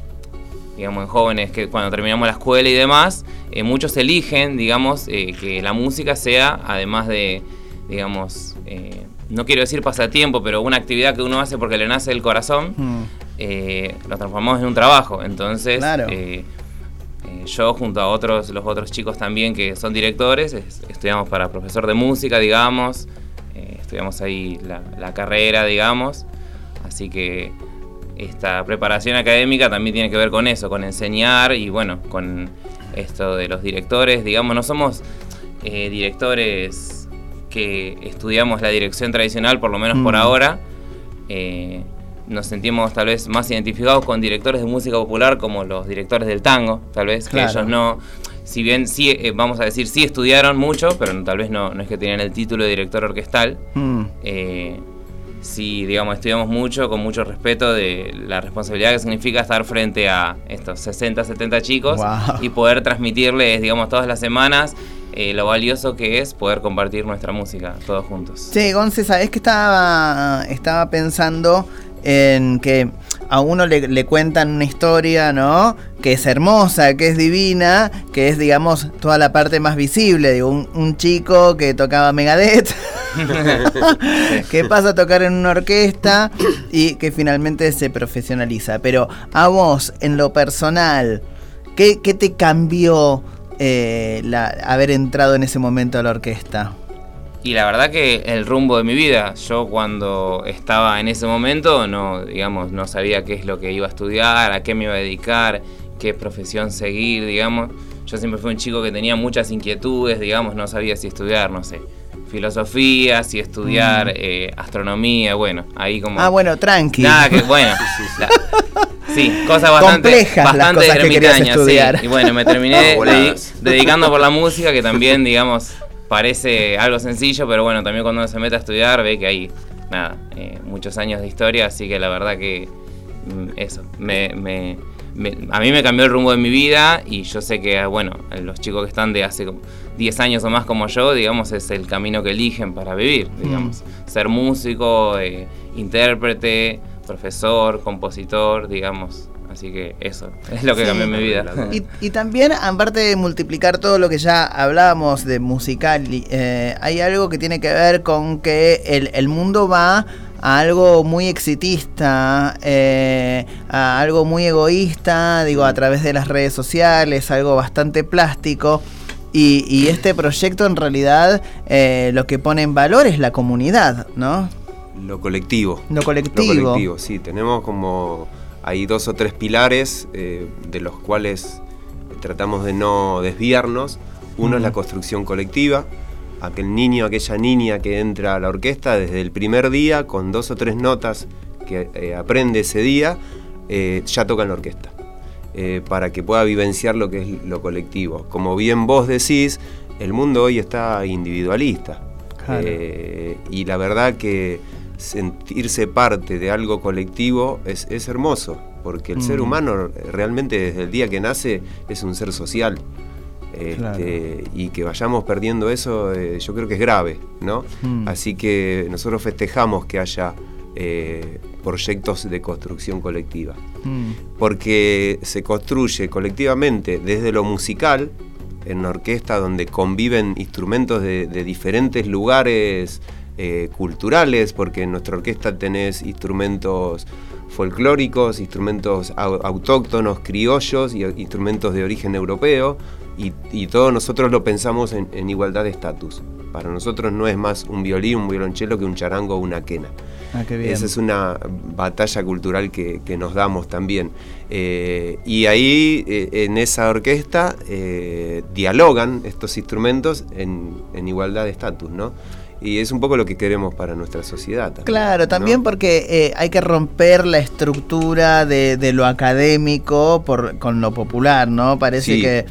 digamos en jóvenes, que cuando terminamos la escuela y demás, eh, muchos eligen, digamos, eh, que la música sea, además de, digamos, eh, no quiero decir pasatiempo, pero una actividad que uno hace porque le nace del corazón, mm. eh, lo transformamos en un trabajo. Entonces, claro. eh, eh, yo junto a otros, los otros chicos también que son directores, es, estudiamos para profesor de música, digamos, eh, estudiamos ahí la, la carrera, digamos, así que esta preparación académica también tiene que ver con eso, con enseñar y bueno, con esto de los directores, digamos, no somos eh, directores que estudiamos la dirección tradicional, por lo menos mm. por ahora. Eh, nos sentimos tal vez más identificados con directores de música popular como los directores del tango, tal vez, claro. que ellos no, si bien sí, eh, vamos a decir, sí estudiaron mucho, pero no, tal vez no, no es que tenían el título de director orquestal. Mm. Eh, sí, digamos, estudiamos mucho, con mucho respeto de la responsabilidad que significa estar frente a estos sesenta, setenta chicos wow. y poder transmitirles, digamos, todas las semanas eh, lo valioso que es poder compartir nuestra música todos juntos. Sí, Gonce, ¿sabés que estaba, estaba pensando en que a uno le, le cuentan una historia, ¿no? Que es hermosa, que es divina, que es, digamos, toda la parte más visible. Digo, un, un chico que tocaba Megadeth, que pasa a tocar en una orquesta y que finalmente se profesionaliza. Pero a vos, en lo personal, ¿qué, qué te cambió eh, la, haber entrado en ese momento a la orquesta? Y la verdad que el rumbo de mi vida, yo cuando estaba en ese momento no, digamos, no sabía qué es lo que iba a estudiar, a qué me iba a dedicar, qué profesión seguir, digamos. Yo siempre fui un chico que tenía muchas inquietudes, digamos, no sabía si estudiar, no sé, filosofía, si estudiar mm. eh, astronomía, bueno, ahí como... Ah, bueno, tranqui. Nada, que bueno, la, sí, cosas bastante, complejas, bastante las cosas ermitañas, que sí. Y bueno, me terminé dedi- dedicando por la música, que también, digamos... Parece algo sencillo, pero bueno, también cuando uno se mete a estudiar ve que hay, nada, eh, muchos años de historia, así que la verdad que mm, eso, me, me, me, a mí me cambió el rumbo de mi vida y yo sé que, bueno, los chicos que están de hace diez años o más como yo, digamos, es el camino que eligen para vivir, digamos, mm. ser músico, eh, intérprete, profesor, compositor, digamos. Así que eso es lo que sí. cambió mi vida. Y, y también, aparte de multiplicar todo lo que ya hablábamos de musical, eh, hay algo que tiene que ver con que el, el mundo va a algo muy exitista, eh, a algo muy egoísta, digo, a través de las redes sociales, algo bastante plástico. Y, y este proyecto en realidad eh, lo que pone en valor es la comunidad, ¿no? Lo colectivo. Lo colectivo. Lo colectivo, sí. Tenemos como... Hay dos o tres pilares eh, de los cuales tratamos de no desviarnos. Uno uh-huh. es la construcción colectiva. Aquel niño, aquella niña que entra a la orquesta desde el primer día, con dos o tres notas que eh, aprende ese día, eh, ya toca en la orquesta. Eh, para que pueda vivenciar lo que es lo colectivo. Como bien vos decís, el mundo hoy está individualista. Claro. Eh, y la verdad que sentirse parte de algo colectivo es, es hermoso, porque el mm. ser humano realmente desde el día que nace es un ser social. Este, claro. Y que vayamos perdiendo eso, eh, yo creo que es grave, ¿no? Mm. Así que nosotros festejamos que haya eh, proyectos de construcción colectiva, mm. porque se construye colectivamente desde lo musical, en una orquesta donde conviven instrumentos de, de diferentes lugares eh, culturales, porque en nuestra orquesta tenés instrumentos folclóricos, instrumentos au- autóctonos, criollos y instrumentos de origen europeo. Y, y todos nosotros lo pensamos en, en igualdad de estatus. Para nosotros no es más un violín, un violonchelo que un charango o una quena. Ah, qué bien. Esa es una batalla cultural que, que nos damos también. Eh, y ahí, eh, en esa orquesta, eh, dialogan estos instrumentos en, en igualdad de estatus, ¿no? Y es un poco lo que queremos para nuestra sociedad también. Claro, también, ¿no? Porque eh, hay que romper la estructura de, de lo académico por, con lo popular, ¿no? Parece sí. que...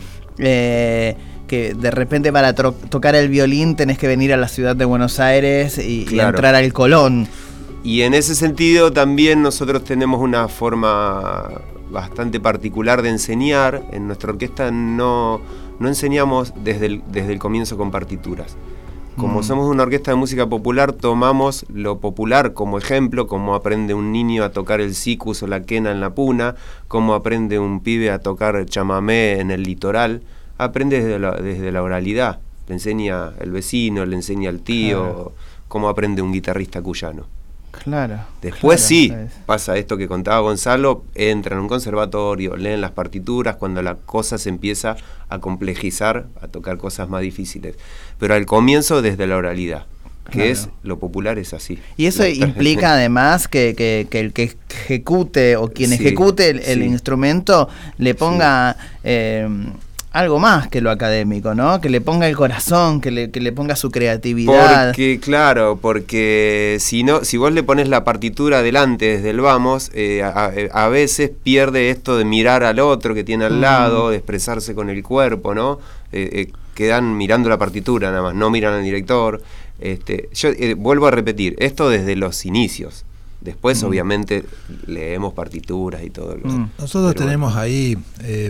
Eh, que de repente para tro- tocar el violín tenés que venir a la ciudad de Buenos Aires y, claro. y entrar al Colón. Y en ese sentido también nosotros tenemos una forma bastante particular de enseñar. En nuestra orquesta no, no enseñamos desde el, desde el comienzo con partituras. Como mm. somos una orquesta de música popular, tomamos lo popular como ejemplo, como aprende un niño a tocar el sikus o la quena en la puna, como aprende un pibe a tocar chamamé en el litoral. Aprende desde la, desde la oralidad, le enseña el vecino, le enseña al tío, claro. Cómo aprende un guitarrista cuyano. Claro. Después claro, sí, ¿sabes? Pasa esto que contaba Gonzalo, entran a un conservatorio, leen las partituras, cuando la cosa se empieza a complejizar, a tocar cosas más difíciles. Pero al comienzo desde la oralidad, que claro. es, lo popular es así. Y eso la, implica además que, que, que el que ejecute o quien sí, ejecute el, el sí. instrumento le ponga... Sí. Eh, algo más que lo académico, ¿no? Que le ponga el corazón, que le, que le ponga su creatividad. Porque, claro, porque si no, si vos le pones la partitura adelante desde el vamos, eh, a, a veces pierde esto de mirar al otro que tiene al mm. lado, de expresarse con el cuerpo, ¿no? Eh, eh, quedan mirando la partitura nada más, no miran al director. Este, yo eh, vuelvo a repetir, esto desde los inicios. Después, mm. obviamente, leemos partituras y todo. Lo, mm. Nosotros pero tenemos bueno. ahí... Eh,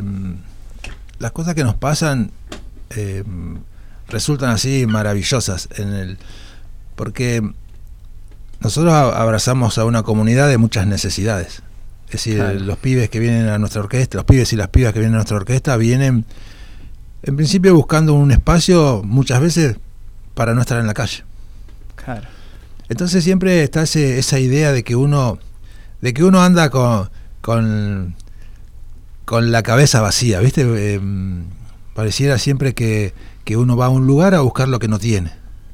las cosas que nos pasan eh, resultan así maravillosas en el porque nosotros abrazamos a una comunidad de muchas necesidades. Es decir, claro. los pibes que vienen a nuestra orquesta, los pibes y las pibas que vienen a nuestra orquesta vienen en principio buscando un espacio muchas veces para no estar en la calle. Claro. Entonces siempre está ese, esa idea de que uno de que uno anda con con con la cabeza vacía, ¿viste? Eh, pareciera siempre que, que uno va a un lugar a buscar lo que no tiene.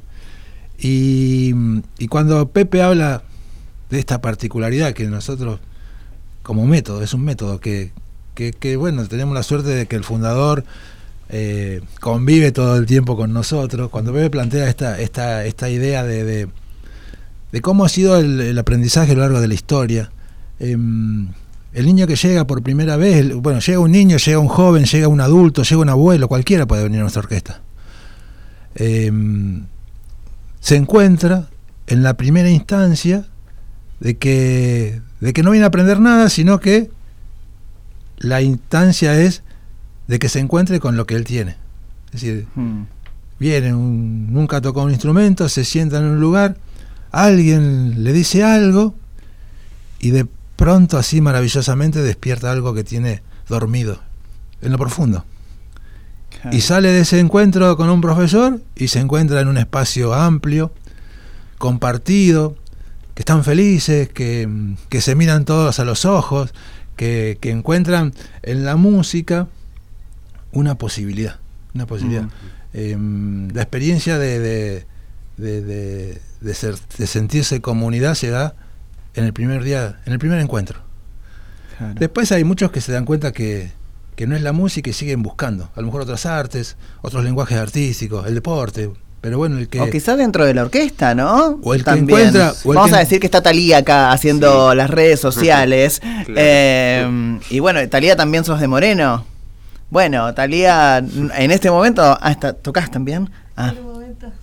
Y, y cuando Pepe habla de esta particularidad que nosotros, como método, es un método que, que, que bueno, tenemos la suerte de que el fundador eh, convive todo el tiempo con nosotros. Cuando Pepe plantea esta, esta, esta idea de, de, de cómo ha sido el, el aprendizaje a lo largo de la historia, eh, el niño que llega por primera vez, bueno, llega un niño, llega un joven, llega un adulto, llega un abuelo, cualquiera puede venir a nuestra orquesta. Eh, se encuentra en la primera instancia de que, de que no viene a aprender nada, sino que la instancia es de que se encuentre con lo que él tiene. Es decir, hmm. viene, un, nunca tocó un instrumento, se sienta en un lugar, alguien le dice algo y de pronto así maravillosamente despierta algo que tiene dormido en lo profundo. Claro. Y sale de ese encuentro con un profesor y se encuentra en un espacio amplio, compartido, que están felices, que, que se miran todos a los ojos, que, que encuentran en la música una posibilidad, una posibilidad. Mm. Eh, la experiencia de, de, de, de, de, ser, de sentirse comunidad se da en el primer día, en el primer encuentro. Claro. Después hay muchos que se dan cuenta que, que no es la música y siguen buscando, a lo mejor otras artes, otros lenguajes artísticos, el deporte, pero bueno, el que... O quizás dentro de la orquesta, ¿no? O el También. que encuentra... O el Vamos que... a decir que está Talía acá haciendo sí. las redes sociales. Claro. Eh, y bueno, Talía, también sos de Moreno. Bueno, Talía, en este momento... Ah, está, ¿tocás también? Ah.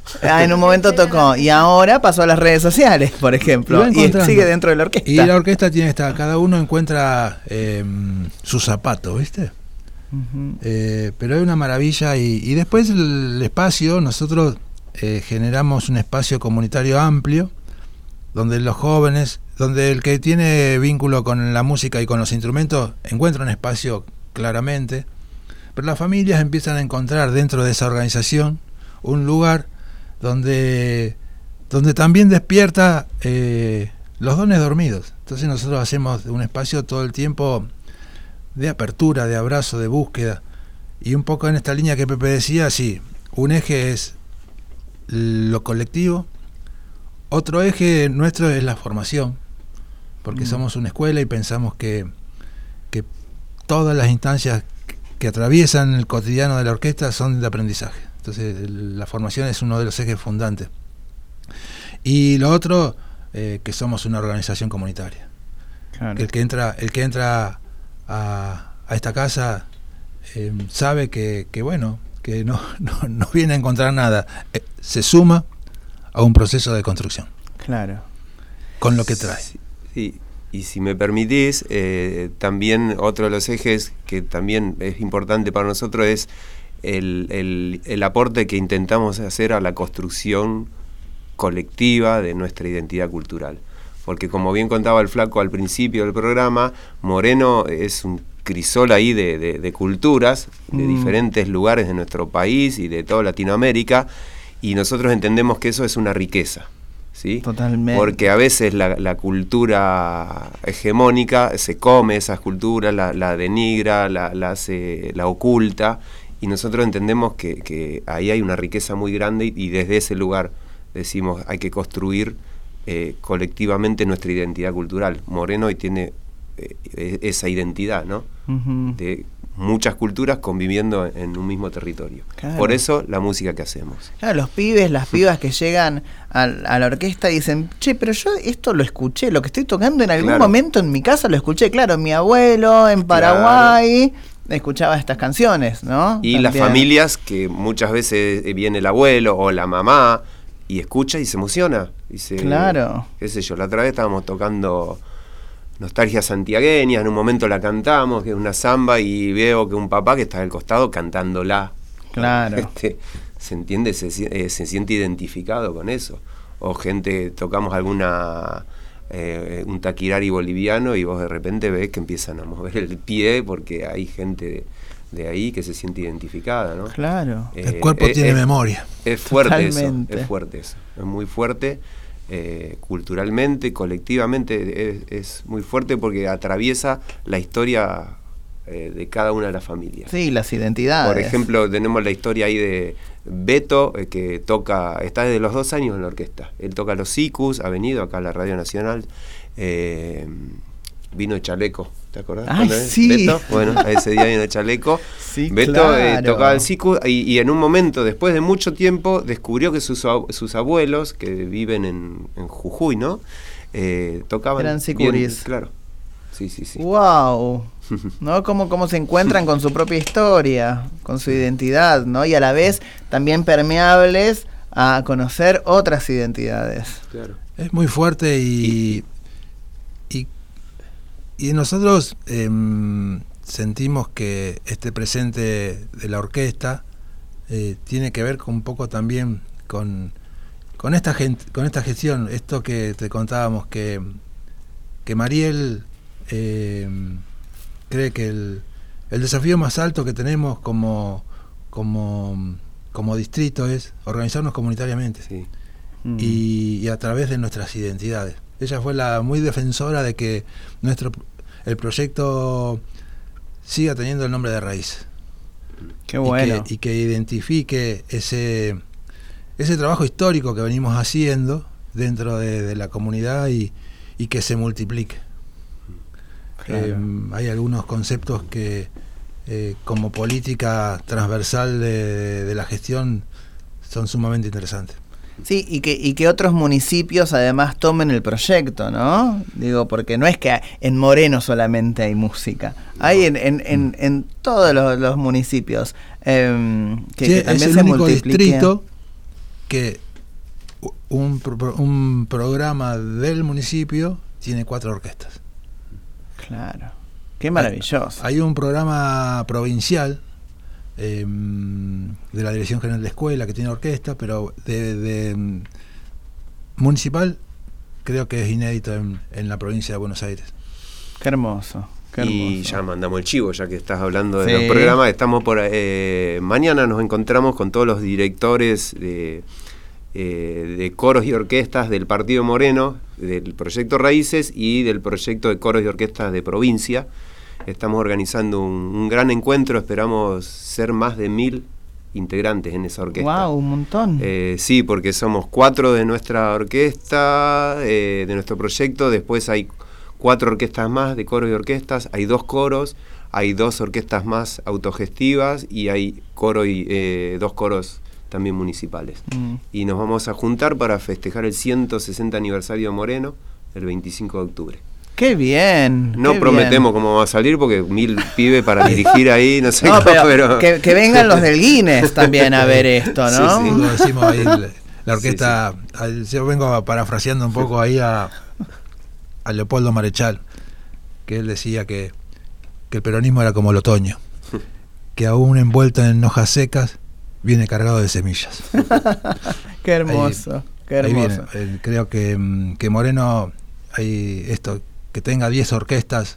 Ah, en un momento tocó. Y ahora pasó a las redes sociales, por ejemplo. Y, y sigue dentro de la orquesta. Y la orquesta tiene esta, cada uno encuentra eh, su zapato, ¿viste? Uh-huh. Eh, pero es una maravilla. Y, y después el, el espacio, nosotros eh, generamos un espacio comunitario amplio, donde los jóvenes, donde el que tiene vínculo con la música y con los instrumentos encuentra un espacio claramente, pero las familias empiezan a encontrar dentro de esa organización un lugar donde, donde también despierta eh, los dones dormidos. Entonces nosotros hacemos un espacio todo el tiempo de apertura, de abrazo, de búsqueda, y un poco en esta línea que Pepe decía, sí, un eje es lo colectivo, otro eje nuestro es la formación, porque mm. somos una escuela y pensamos que, que todas las instancias que atraviesan el cotidiano de la orquesta son de aprendizaje. Entonces la formación es uno de los ejes fundantes. Y lo otro, eh, que somos una organización comunitaria. Claro. Que el que entra, el que entra a, a esta casa eh, sabe que, que bueno, que no, no, no viene a encontrar nada, eh, se suma a un proceso de construcción. Claro. Con lo que trae. Sí, sí. Y si me permitís, eh, también otro de los ejes que también es importante para nosotros es el, el, el aporte que intentamos hacer a la construcción colectiva de nuestra identidad cultural. Porque como bien contaba el Flaco al principio del programa, Moreno es un crisol ahí de, de, de culturas, de mm. diferentes lugares de nuestro país y de toda Latinoamérica, y nosotros entendemos que eso es una riqueza. ¿Sí? Totalmente. Porque a veces la, la cultura hegemónica se come esas culturas, la, la denigra, la, la, hace, la oculta, y nosotros entendemos que, que ahí hay una riqueza muy grande, y, y desde ese lugar decimos hay que construir eh, colectivamente nuestra identidad cultural. Moreno hoy tiene eh, esa identidad, ¿no? Uh-huh. De muchas culturas conviviendo en un mismo territorio. Claro. Por eso la música que hacemos. Claro, los pibes, las pibas que llegan a, a la orquesta y dicen, che, pero yo esto lo escuché, lo que estoy tocando en algún claro. momento en mi casa lo escuché, claro, mi abuelo en Paraguay claro. escuchaba estas canciones, ¿no? Y también. Las familias que muchas veces viene el abuelo o la mamá y escucha y se emociona. Dice, claro. Qué sé yo, la otra vez estábamos tocando Nostalgia Santiagueña, en un momento la cantamos, que es una samba, y veo que un papá que está al costado cantándola. Claro. Este, se entiende, se, eh, se siente identificado con eso. O gente, tocamos alguna, eh, un taquirari boliviano, y vos de repente ves que empiezan a mover el pie porque hay gente de, de ahí que se siente identificada, ¿no? Claro. Eh, el cuerpo eh, tiene es, memoria. Es fuerte Totalmente. eso, es fuerte eso, es muy fuerte. Eh, culturalmente, colectivamente es, es muy fuerte porque atraviesa la historia eh, de cada una de las familias. Sí, las identidades. Por ejemplo, tenemos la historia ahí de Beto, eh, que toca, está desde los dos años en la orquesta. Él toca los Sicus, ha venido acá a la Radio Nacional, eh, vino de chaleco, ¿te acordás? Ay, sí. Beto, bueno, a ese día vino de chaleco. Sí, Beto claro. eh, tocaba el Sicus y, y en un momento, después de mucho tiempo, descubrió que sus, sus abuelos, que viven en, en Jujuy, ¿no? Eh, tocaban. Eran sicuris. Bien, claro. Sí, sí, sí. Wow. ¿No? Cómo, cómo se encuentran con su propia historia, con su identidad, ¿no? Y a la vez también permeables a conocer otras identidades. Claro. Es muy fuerte y y, y nosotros eh, sentimos que este presente de la orquesta eh, tiene que ver con un poco también con con esta gente, con esta gestión, esto que te contábamos, que que Mariel eh, cree que el, el desafío más alto que tenemos como como como distrito es organizarnos comunitariamente. Sí. Mm. y, y a través de nuestras identidades. Ella fue la muy defensora de que nuestro el proyecto siga teniendo el nombre de raíz. Qué bueno. Y que, y que identifique ese ese trabajo histórico que venimos haciendo dentro de, de la comunidad y, y que se multiplique. Claro. Eh, hay algunos conceptos que eh, como política transversal de, de la gestión son sumamente interesantes. Sí, y que, y que otros municipios además tomen el proyecto, ¿no? Digo, porque no es que en Moreno solamente hay música, hay en, en, en, en todos los, los municipios. Eh, que, sí, que también es el se único multiplique. distrito que un, un programa del municipio tiene cuatro orquestas. Claro, qué maravilloso. Hay, hay un programa provincial eh, de la Dirección General de Escuela que tiene orquesta, pero de, de municipal creo que es inédito en, en la provincia de Buenos Aires. Qué hermoso. Qué hermoso. Y ya mandamos el chivo, ya que estás hablando de Sí. los programas. Estamos por eh, mañana nos encontramos con todos los directores de, eh, de coros y orquestas del Partido Moreno, del proyecto Raíces y del proyecto de coros y orquestas de provincia. Estamos organizando un, un gran encuentro, esperamos ser más de mil integrantes en esa orquesta. Wow, un montón. Eh, sí, porque somos cuatro de nuestra orquesta, eh, de nuestro proyecto, después hay cuatro orquestas más de coros y orquestas, hay dos coros, hay dos orquestas más autogestivas y hay coro y eh, dos coros también municipales. Mm. Y nos vamos a juntar para festejar el ciento sesenta aniversario de Moreno el veinticinco de octubre. Qué bien. No qué prometemos bien. cómo va a salir porque mil pibes para dirigir ahí, no sé No, cómo, pero, pero... Que, que vengan los del Guinness también a ver esto, ¿no? Sí, sí. Lo decimos ahí, la, la orquesta, sí, sí. Al, yo vengo parafraseando un poco ahí a, a Leopoldo Marechal, que él decía que, que el peronismo era como el otoño, que aún envuelto en hojas secas viene cargado de semillas. Qué hermoso, ahí, qué hermoso. Ahí viene. Eh, creo que, que Moreno, hay esto, que tenga diez orquestas,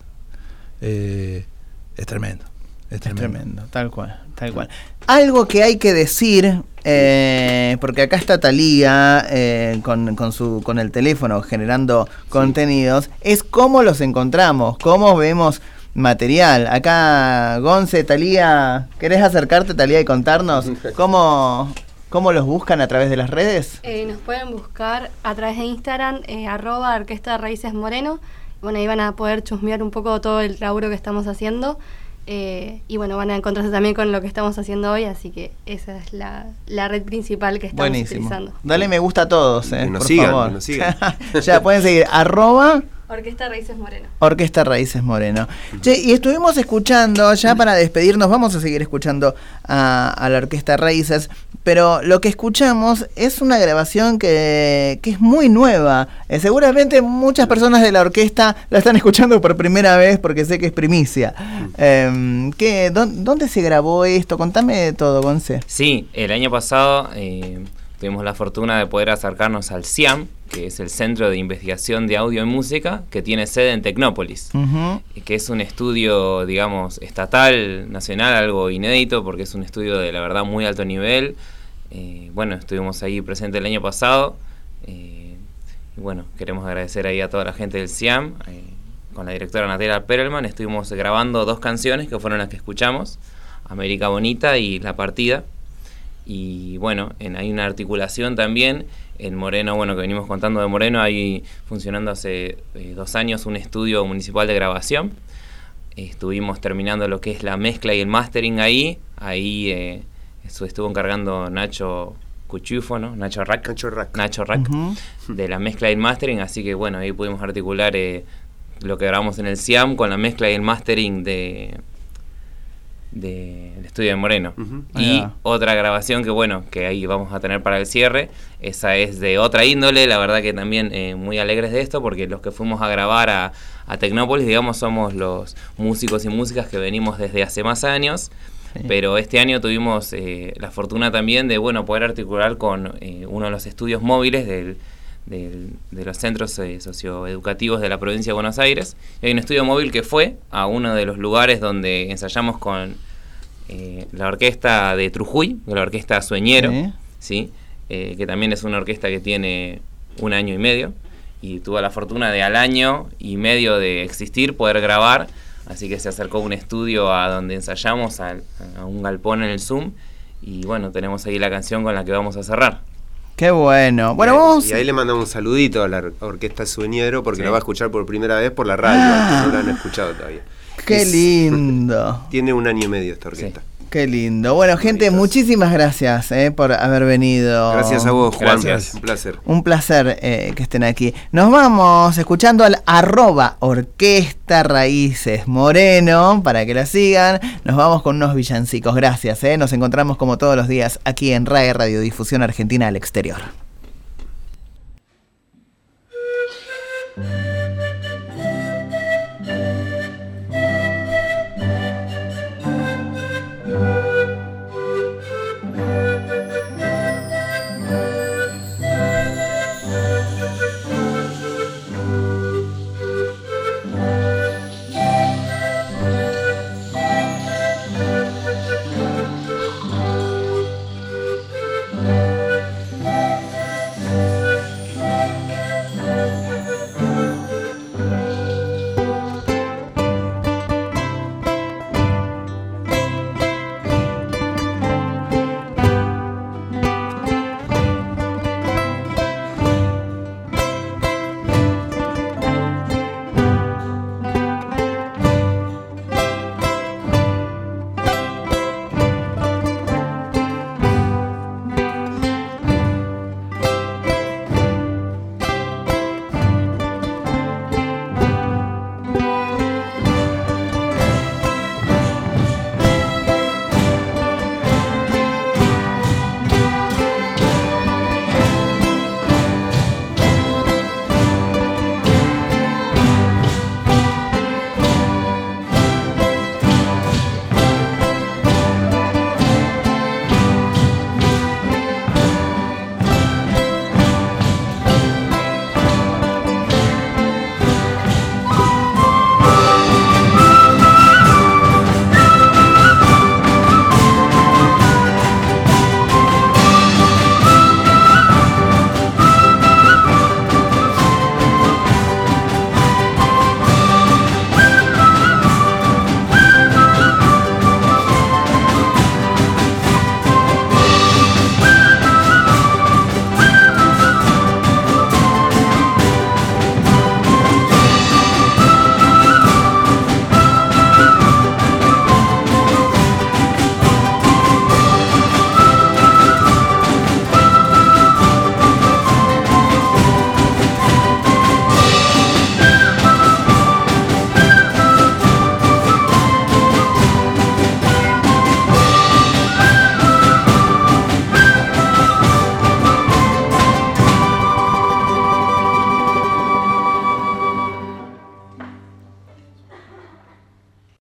eh, es tremendo. Es tremendo. Es tremendo, tal cual, tal cual. Algo que hay que decir, eh, porque acá está Talía eh, con, con, su, con el teléfono generando sí. contenidos, es cómo los encontramos, cómo vemos material. Acá, Gonce, Talía, ¿querés acercarte, Talía, y contarnos cómo, cómo los buscan a través de las redes? Eh, nos pueden buscar a través de Instagram, eh, arroba Orquesta Raíces Moreno. Bueno, ahí van a poder chusmear un poco todo el laburo que estamos haciendo. Eh, y bueno, van a encontrarse también con lo que estamos haciendo hoy, así que esa es la, la red principal que estamos Buenísimo. utilizando. Dale me gusta a todos, eh, que nos por sigan, favor. que nos sigan. Ya pueden seguir, arroba Orquesta Raíces Moreno. Orquesta Raíces Moreno. Che, y estuvimos escuchando, ya para despedirnos, vamos a seguir escuchando a, a la Orquesta Raíces, pero lo que escuchamos es una grabación que, que es muy nueva. Eh, seguramente muchas personas de la orquesta la están escuchando por primera vez porque sé que es primicia. Eh, ¿qué, dó, ¿Dónde se grabó esto? Contame todo, Gonce. Sí, el año pasado eh, tuvimos la fortuna de poder acercarnos al CIAM, que es el Centro de Investigación de Audio y Música, que tiene sede en Tecnópolis, uh-huh. que es un estudio, digamos, estatal, nacional, algo inédito, porque es un estudio de, la verdad, muy alto nivel. Eh, bueno, estuvimos ahí presentes el año pasado, eh, y bueno, queremos agradecer ahí a toda la gente del CIAM, eh, con la directora Natalia Perelman, estuvimos grabando dos canciones que fueron las que escuchamos, América Bonita y La Partida. Y bueno, en, hay una articulación también en Moreno, bueno, que venimos contando de Moreno, hay funcionando hace eh, dos años un estudio municipal de grabación. Eh, estuvimos terminando lo que es la mezcla y el mastering ahí, ahí eh, eso estuvo encargando Nacho Cuchufo, ¿no? Nacho Rack, Nacho Rack, Nacho Rack Uh-huh. de la mezcla y el mastering, así que bueno, ahí pudimos articular eh, lo que grabamos en el CIAM con la mezcla y el mastering de... del estudio de Moreno. Uh-huh. Y ah. otra grabación que bueno, que ahí vamos a tener para el cierre, esa es de otra índole, la verdad que también eh, muy alegres de esto, porque los que fuimos a grabar a, a Tecnópolis, digamos, somos los músicos y músicas que venimos desde hace más años, sí. pero este año tuvimos eh, la fortuna también de bueno poder articular con eh, uno de los estudios móviles del Del, de los centros eh, socioeducativos de la provincia de Buenos Aires. Y hay un estudio móvil que fue a uno de los lugares donde ensayamos con eh, la orquesta de Trujuy, la orquesta Sueñero, ¿sí? ¿sí? Eh, que también es una orquesta que tiene un año y medio, y tuvo la fortuna de al año y medio de existir poder grabar, así que se acercó un estudio a donde ensayamos, a, a un galpón en el Zoom, y bueno, tenemos ahí la canción con la que vamos a cerrar. Qué bueno. Bueno, y ahí, vamos. Y ahí le mandamos un saludito a la Orquesta Sueñero porque sí. la va a escuchar por primera vez por la radio, ah, no la han escuchado todavía. Qué es, lindo. Tiene un año y medio esta orquesta. Sí. Qué lindo. Bueno, gente, muchísimas gracias eh, por haber venido. Gracias a vos, Juan. Gracias. Un placer. Un placer eh, que estén aquí. Nos vamos escuchando al arroba Orquesta Raíces Moreno, para que la sigan. Nos vamos con unos villancicos. Gracias. Eh. Nos encontramos como todos los días aquí en R A E Radiodifusión Argentina al Exterior.